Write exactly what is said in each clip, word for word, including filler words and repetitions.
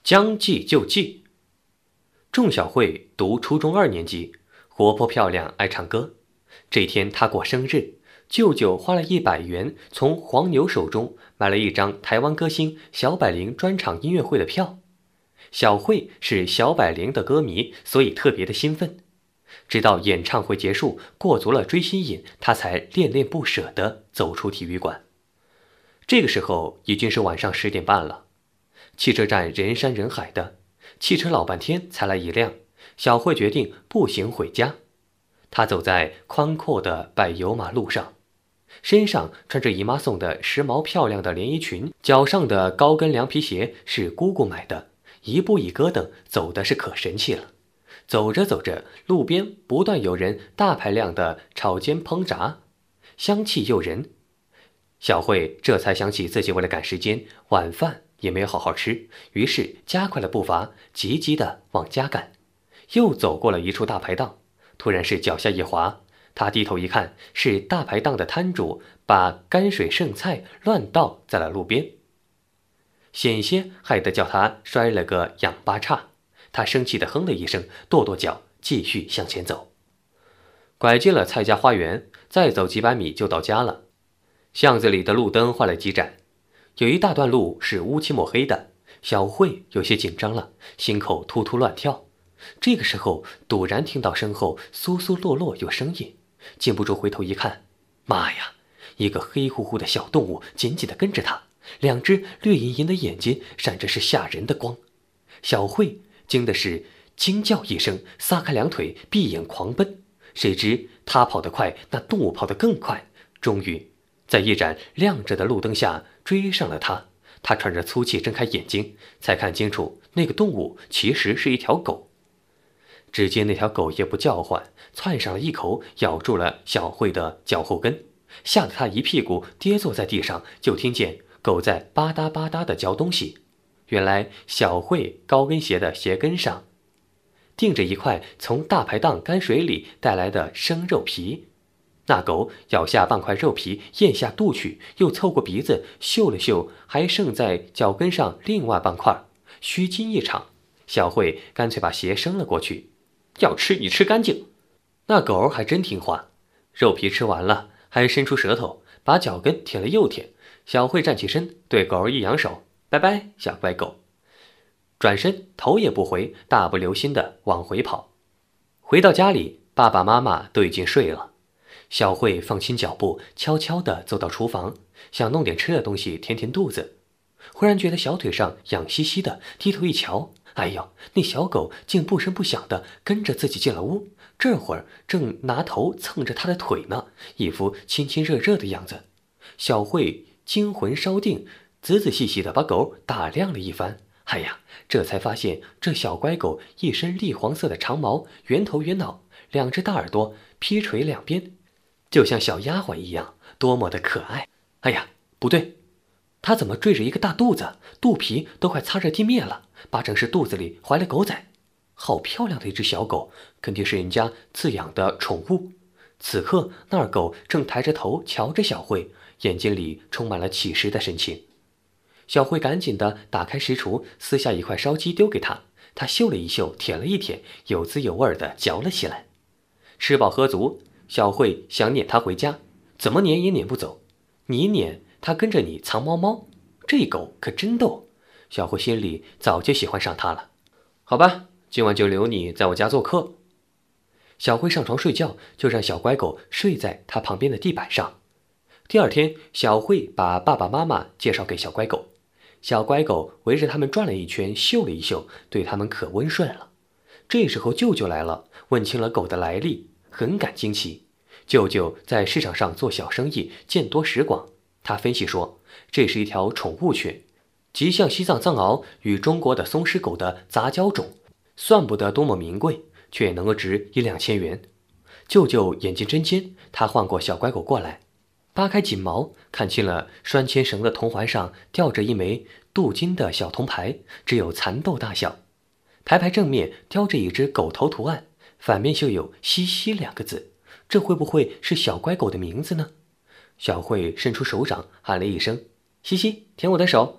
将计就计。仲小慧读初中二年级，活泼漂亮，爱唱歌。这天她过生日，舅舅花了一百元从黄牛手中买了一张台湾歌星小百灵专场音乐会的票。小慧是小百灵的歌迷，所以特别的兴奋。直到演唱会结束，过足了追星瘾，她才恋恋不舍地走出体育馆。这个时候已经是晚上十点半了，汽车站人山人海的，汽车老半天才来一辆。小慧决定步行回家。她走在宽阔的柏油马路上，身上穿着姨妈送的时髦漂亮的连衣裙，脚上的高跟凉皮鞋是姑姑买的，一步一咯噔，走的是可神气了。走着走着，路边不断有人大排量的炒煎烹炸，香气诱人。小慧这才想起自己为了赶时间，晚饭也没有好好吃，于是加快了步伐，急急地往家赶。又走过了一处大排档，突然是脚下一滑，他低头一看，是大排档的摊主把泔水剩菜乱倒在了路边，险些害得叫他摔了个仰八叉。他生气地哼了一声，跺跺脚，继续向前走。拐进了蔡家花园，再走几百米就到家了。巷子里的路灯坏了几盏，有一大段路是乌漆抹黑的。小慧有些紧张了，心口突突乱跳。这个时候陡然听到身后簌簌落落有声音，禁不住回头一看，妈呀，一个黑乎乎的小动物紧紧地跟着他，两只绿莹莹的眼睛闪着是吓人的光。小慧惊的是惊叫一声，撒开两腿闭眼狂奔。谁知他跑得快，那动物跑得更快，终于在一盏亮着的路灯下追上了他。他喘着粗气睁开眼睛，才看清楚那个动物其实是一条狗。只见那条狗也不叫唤，窜上了一口，咬住了小慧的脚后跟，吓得他一屁股跌坐在地上，就听见狗在吧嗒吧嗒地嚼东西。原来小慧高跟鞋的鞋跟上钉着一块从大排档泔水里带来的生肉皮，那狗咬下半块肉皮，咽下肚去，又凑过鼻子嗅了嗅还剩在脚跟上另外半块，虚惊一场。小慧干脆把鞋伸了过去，要吃你吃干净。那狗还真听话，肉皮吃完了，还伸出舌头把脚跟舔了又舔。小慧站起身，对狗一扬手，拜拜，小乖狗。转身头也不回，大不留心地往回跑。回到家里，爸爸妈妈都已经睡了。小慧放轻脚步，悄悄地走到厨房，想弄点吃的东西填填肚子。忽然觉得小腿上痒兮兮的，低头一瞧，哎呦，那小狗竟不声不响地跟着自己进了屋，这会儿正拿头蹭着他的腿呢，一副亲亲热热的样子。小慧惊魂稍定，仔仔细细地把狗打量了一番，哎呀，这才发现这小乖狗一身栗黄色的长毛，圆头圆脑，两只大耳朵劈垂两边，就像小丫鬟一样，多么的可爱。哎呀，不对，它怎么坠着一个大肚子，肚皮都快擦着地面了，八成是肚子里怀了狗崽。好漂亮的一只小狗，肯定是人家饲养的宠物。此刻那儿狗正抬着头瞧着小慧，眼睛里充满了乞食的神情。小慧赶紧地打开食橱，撕下一块烧鸡丢给他，他嗅了一嗅，舔了一舔，有滋有味地嚼了起来。吃饱喝足，小慧想撵他回家，怎么撵也撵不走。你一撵，他跟着你藏猫猫，这狗可真逗。小慧心里早就喜欢上他了。好吧，今晚就留你在我家做客。小慧上床睡觉，就让小乖狗睡在他旁边的地板上。第二天，小慧把爸爸妈妈介绍给小乖狗。小乖狗围着他们转了一圈，嗅了一嗅，对他们可温顺了。这时候舅舅来了，问清了狗的来历，很感惊奇。舅舅在市场上做小生意，见多识广。他分析说，这是一条宠物犬，极像西藏藏獒与中国的松狮狗的杂交种，算不得多么名贵，却能够值一两千元。舅舅眼睛真尖，他唤过小乖狗过来，扒开锦毛，看清了拴牵绳的铜环上吊着一枚镀金的小铜牌，只有蚕豆大小。牌牌正面雕着一只狗头图案，反面绣有西西两个字，这会不会是小乖狗的名字呢？小慧伸出手掌喊了一声，西西，舔我的手。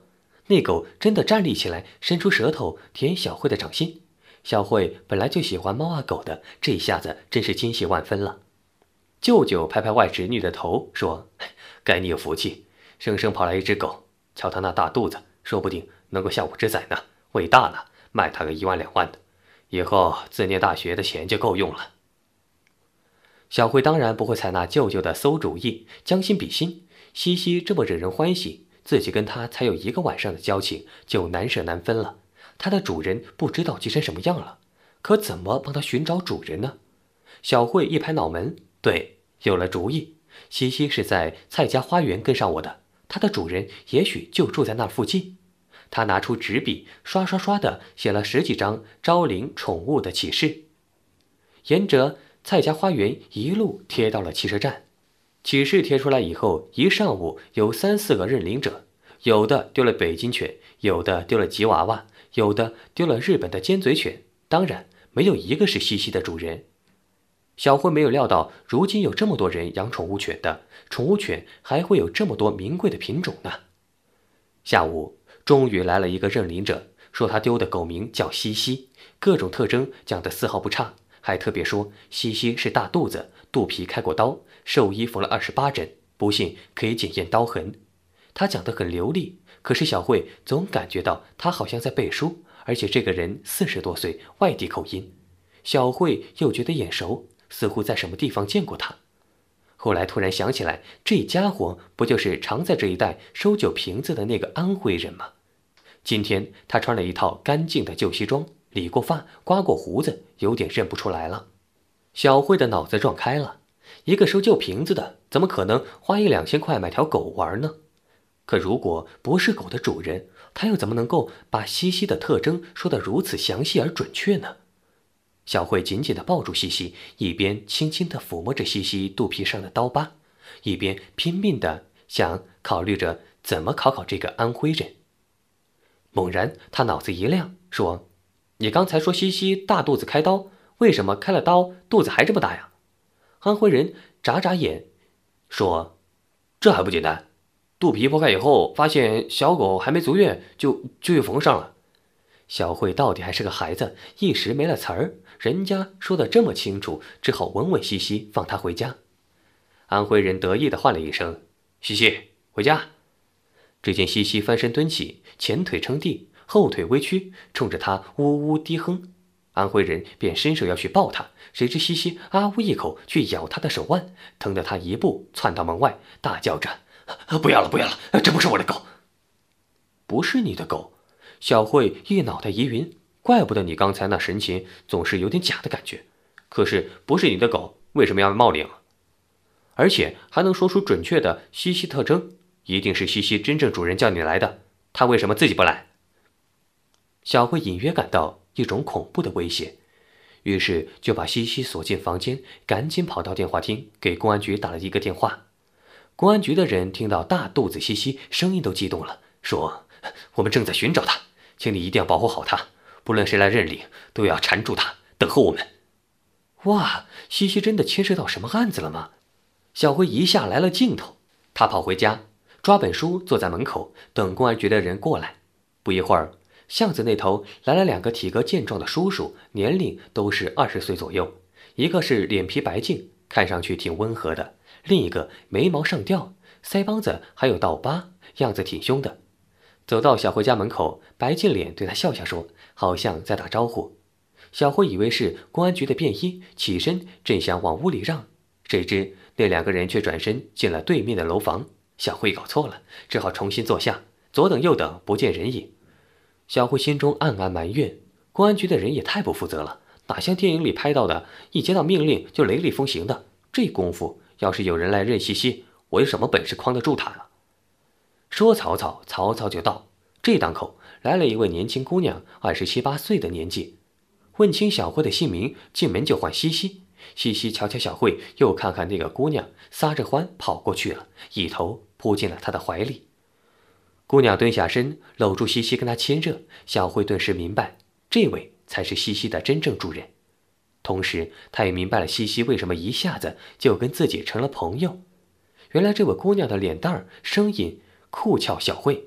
那狗真的站立起来，伸出舌头舔小慧的掌心。小慧本来就喜欢猫啊狗的，这一下子真是惊喜万分了。舅舅拍拍外侄女的头说：“该你有福气，生生跑来一只狗，瞧它那大肚子，说不定能够下五只崽呢。喂大了，卖它个一万两万的，以后自念大学的钱就够用了。”小慧当然不会采纳舅舅的馊主意，将心比心，西西这么惹人欢喜，自己跟他才有一个晚上的交情，就难舍难分了。他的主人不知道急成什么样了，可怎么帮他寻找主人呢？小慧一拍脑门，对，有了主意。西西是在蔡家花园跟上我的，他的主人也许就住在那附近。他拿出纸笔，刷刷刷的写了十几张招领宠物的启事，沿着蔡家花园一路贴到了汽车站。启事贴出来以后，一上午有三四个认领者，有的丢了北京犬，有的丢了吉娃娃，有的丢了日本的尖嘴犬，当然没有一个是西西的主人。小慧没有料到，如今有这么多人养宠物犬的，宠物犬还会有这么多名贵的品种呢。下午终于来了一个认领者，说他丢的狗名叫西西，各种特征讲得丝毫不差，还特别说西西是大肚子，肚皮开过刀，兽医缝了二十八针，不信可以检验刀痕。他讲得很流利，可是小慧总感觉到他好像在背书，而且这个人四十多岁，外地口音。小慧又觉得眼熟，似乎在什么地方见过他。后来突然想起来，这家伙不就是常在这一带收酒瓶子的那个安徽人吗？今天他穿了一套干净的旧西装，理过发，刮过胡子，有点认不出来了。小慧的脑子撞开了，一个收旧瓶子的怎么可能花一两千块买条狗玩呢？可如果不是狗的主人，他又怎么能够把西西的特征说得如此详细而准确呢？小慧紧紧地抱住西西，一边轻轻地抚摸着西西肚皮上的刀疤，一边拼命地想考虑着怎么考考这个安徽人。猛然他脑子一亮，说：“你刚才说西西大肚子开刀，为什么开了刀肚子还这么大呀？”安徽人眨眨眼说：“这还不简单，肚皮剖开以后，发现小狗还没足月，就就又缝上了。”小慧到底还是个孩子，一时没了词儿，人家说的这么清楚，只好稳稳兮兮放他回家。安徽人得意地唤了一声：“西西，回家。”只见西西翻身蹲起，前腿撑地，后腿微屈，冲着他呜呜低哼。安徽人便伸手要去抱他，谁知西西啊呜一口去咬他的手腕，疼得他一步窜到门外，大叫着：“不要了，不要了，这不是我的狗！”“不是你的狗？”小慧一脑袋疑云，怪不得你刚才那神情总是有点假的感觉。可是不是你的狗，为什么要冒领？而且还能说出准确的西西特征，一定是西西真正主人叫你来的，他为什么自己不来？小慧隐约感到一种恐怖的威胁，于是就把西西锁进房间，赶紧跑到电话厅给公安局打了一个电话。公安局的人听到大肚子西西，声音都激动了，说：“我们正在寻找他，请你一定要保护好他，不论谁来认领，都要缠住他，等候我们。”哇，西西真的牵涉到什么案子了吗？小辉一下来了劲头，他跑回家，抓本书坐在门口等公安局的人过来。不一会儿，巷子那头来了两个体格健壮的叔叔，年龄都是二十岁左右，一个是脸皮白净，看上去挺温和的，另一个眉毛上吊，腮帮子还有道疤，样子挺凶的。走到小辉家门口，白净脸对他笑笑说，好像在打招呼。小辉以为是公安局的便衣，起身正想往屋里让，谁知那两个人却转身进了对面的楼房。小辉搞错了，只好重新坐下，左等右等，不见人影。小辉心中暗暗埋怨，公安局的人也太不负责了，哪像电影里拍到的，一接到命令就雷厉风行的。这功夫要是有人来认西西，我有什么本事框得住他啊？说曹操，曹操就到。这档口来了一位年轻姑娘，二十七八岁的年纪。问清小慧的姓名，进门就唤西西。西西瞧瞧小慧，又看看那个姑娘，撒着欢跑过去了，一头扑进了她的怀里。姑娘蹲下身，搂住西西跟她亲热。小慧顿时明白，这位才是西西的真正主人。同时她也明白了西西为什么一下子就跟自己成了朋友。原来这位姑娘的脸蛋儿、声音酷俏小慧，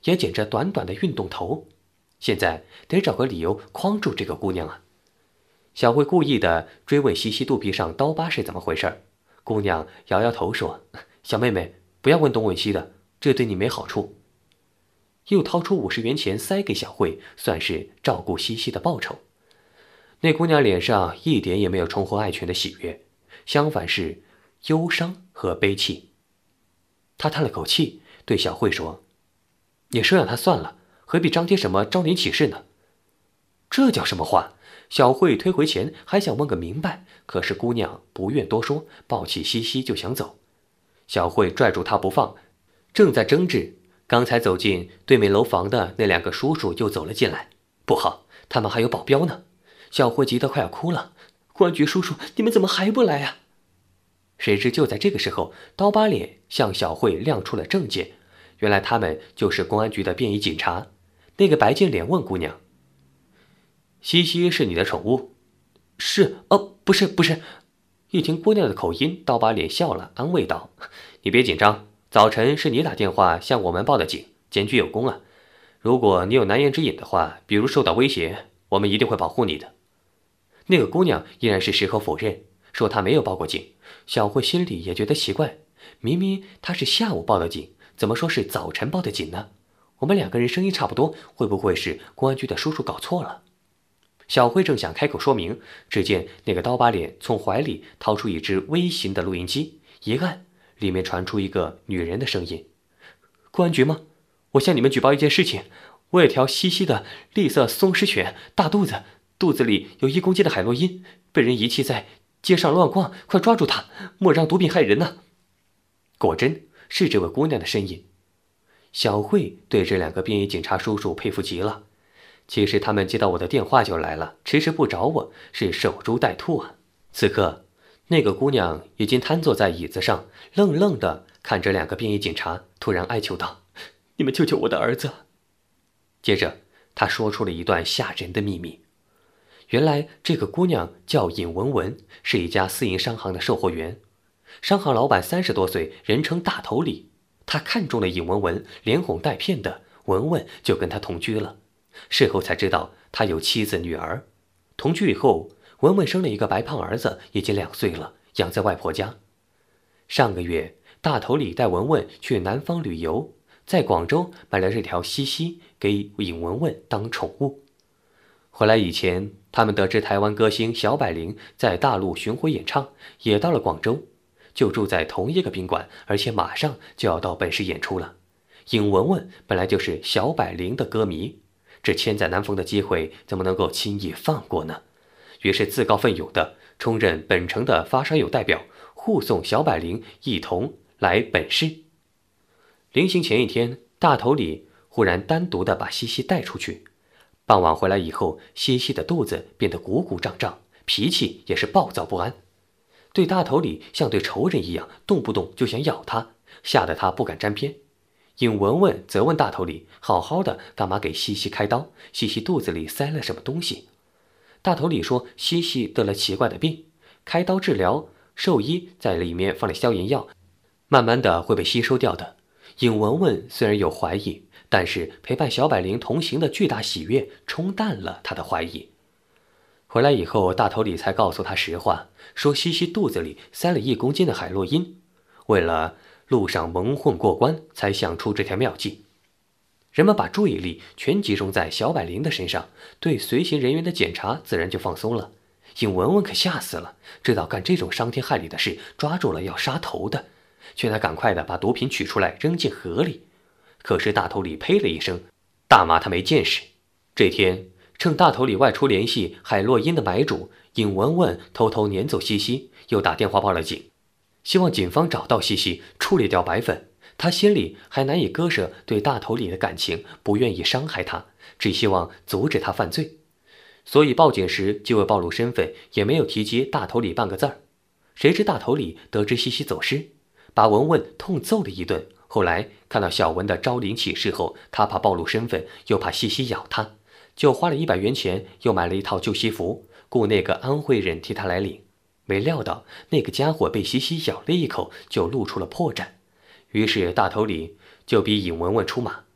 也剪着短短的运动头，现在得找个理由框住这个姑娘啊。小慧故意的追问西西肚皮上刀疤是怎么回事，姑娘摇摇头说：“小妹妹，不要问东问西的，这对你没好处。”又掏出五十元钱塞给小慧，算是照顾西西的报酬。那姑娘脸上一点也没有重获爱犬的喜悦，相反是忧伤和悲戚。她叹了口气，对小慧说：“你收养他算了，何必张贴什么招领启事呢？”这叫什么话？小慧推回钱，还想问个明白，可是姑娘不愿多说，抱起西西就想走。小慧拽住她不放，正在争执，刚才走进对面楼房的那两个叔叔又走了进来。不好，他们还有保镖呢！小慧急得快要哭了。公安局叔叔，你们怎么还不来啊？谁知就在这个时候，刀疤脸向小慧亮出了证件，原来他们就是公安局的便衣警察。那个白净脸问姑娘：“西西是你的宠物？”“是，哦，不是，不是。”一听姑娘的口音，刀疤脸笑了，安慰道：“你别紧张，早晨是你打电话向我们报的警，检举有功啊。如果你有难言之隐的话，比如受到威胁，我们一定会保护你的。”那个姑娘依然是矢口否认，说她没有报过警。小慧心里也觉得奇怪，明明她是下午报的警，怎么说是早晨报的警呢？我们两个人声音差不多，会不会是公安局的叔叔搞错了？小慧正想开口说明，只见那个刀疤脸从怀里掏出一只微型的录音机，一按，里面传出一个女人的声音：“公安局吗？我向你们举报一件事情，我有条西西的栗色松狮犬，大肚子，肚子里有一公斤的海洛因，被人遗弃在街上乱逛，快抓住他，莫让毒品害人呐！”果真是这位姑娘的声音。小慧对这两个便衣警察叔叔佩服极了。其实他们接到我的电话就来了，迟迟不找我，是守株待兔啊。此刻，那个姑娘已经瘫坐在椅子上，愣愣地看着两个便衣警察，突然哀求道：“你们救救我的儿子！”接着，她说出了一段吓人的秘密。原来，这个姑娘叫尹文文，是一家私营商行的售货员。商行老板三十多岁，人称大头李。他看中了尹文文，连哄带骗的，文文就跟他同居了。事后才知道，他有妻子女儿。同居以后，文文生了一个白胖儿子，已经两岁了，养在外婆家。上个月，大头李带文文去南方旅游，在广州买了这条西西给尹文文当宠物。回来以前，他们得知台湾歌星小百灵在大陆巡回演唱，也到了广州，就住在同一个宾馆，而且马上就要到本市演出了。尹文文本来就是小百灵的歌迷，这千载难逢的机会怎么能够轻易放过呢？于是自告奋勇的充任本城的发烧友代表，护送小百灵一同来本市。临行前一天，大头李忽然单独的把西西带出去。傍晚回来以后，西西的肚子变得鼓鼓胀胀，脾气也是暴躁不安，对大头李像对仇人一样，动不动就想咬他，吓得他不敢沾边。尹文文责问大头李，好好的干嘛给西西开刀？西西肚子里塞了什么东西？大头李说西西得了奇怪的病，开刀治疗，兽医在里面放了消炎药，慢慢的会被吸收掉的。尹文文虽然有怀疑，但是陪伴小百灵同行的巨大喜悦冲淡了他的怀疑。回来以后，大头李才告诉他实话，说西西肚子里塞了一公斤的海洛因，为了路上蒙混过关，才想出这条妙计。人们把注意力全集中在小百灵的身上，对随行人员的检查自然就放松了。尹文文可吓死了，知道干这种伤天害理的事，抓住了要杀头的，劝他赶快的把毒品取出来扔进河里。可是大头李呸了一声，大骂他没见识。这天，趁大头李外出联系海洛因的买主，尹文文偷偷撵走西西，又打电话报了警，希望警方找到西西，处理掉白粉。他心里还难以割舍对大头李的感情，不愿意伤害他，只希望阻止他犯罪。所以报警时既未暴露身份，也没有提及大头李半个字儿。谁知大头李得知西西走失，把文文痛揍了一顿。后来看到小文的招领启事后，他怕暴露身份，又怕西西咬他，就花了一百元钱，又买了一套旧西服，雇那个安徽人替他来领。没料到那个家伙被西西咬了一口，就露出了破绽。于是大头李就逼尹文文出马。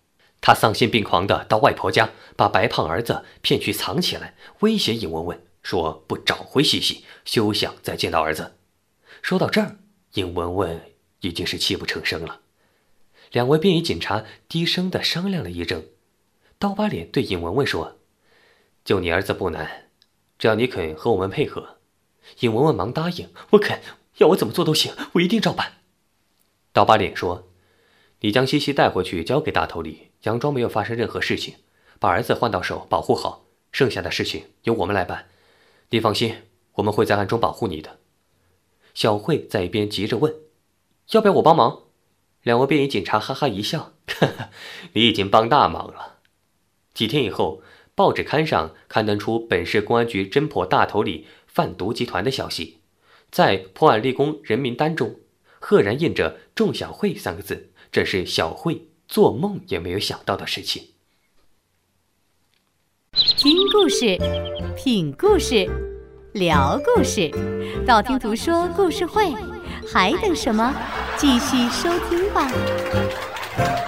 他丧心病狂地到外婆家，把白胖儿子骗去藏起来，威胁尹文文说不找回西西，休想再见到儿子。说到这儿，尹文文已经是泣不成声了。两位便衣警察低声地商量了一阵，刀疤脸对尹文文说：“救你儿子不难，只要你肯和我们配合。”尹文文忙答应：“我肯，要我怎么做都行，我一定照办。”刀疤脸说：“你将西西带回去交给大头里，佯装没有发生任何事情，把儿子换到手保护好，剩下的事情由我们来办。你放心，我们会在暗中保护你的。”小慧在一边急着问：“要不要我帮忙？”两位便衣警察哈哈一笑：“哈哈，你已经帮大忙了。”几天以后，报纸刊上刊登出本市公安局侦破大头里贩毒集团的消息，在破案立功人名单中，赫然印着“仲小慧”三个字，这是小慧做梦也没有想到的事情。 听故事，品故事，聊故事，道听途说故事会，还等什么？继续收听吧。